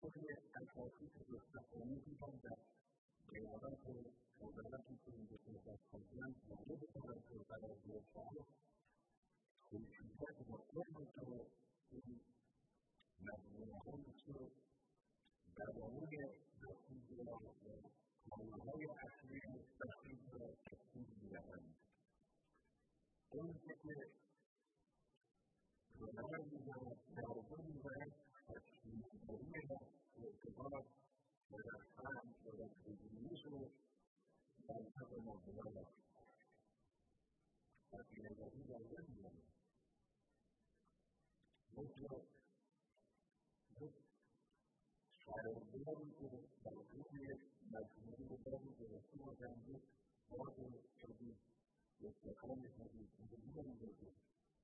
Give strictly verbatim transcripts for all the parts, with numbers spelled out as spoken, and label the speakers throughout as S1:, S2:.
S1: عناصر اساسی که گستاخانه بودن در قیادت وزارتی که این دو صحبت کردن وارد توجه قرار گرفته‌اند خصوصیت مهمی که این مجموعه‌هایی که درباره نفوذ و کالاهای اصلی مستقیم را تشکیل می‌دهند. آنچه که قرار می‌دهد ضربه می‌زند تشکیل‌گیری اعتقاد و در فهم و در تجویش منطق مبتلا است. تشکیل‌گیری ضربه می‌زند. مثل یک شرایطی که در طول مجموعه باری گرفته باشند یک باد شدید یک مکان شدید اینجوری نمی‌باشد.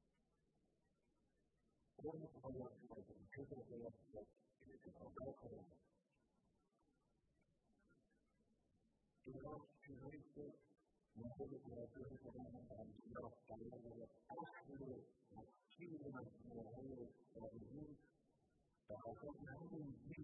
S1: کل باید باشد چه باید باشد اتفاقات کنند. اینها چیزهایی که مورد توجه شدن همدیگر قرار دارد اصل تشکیل مجموعه‌های خارجی در اساس همین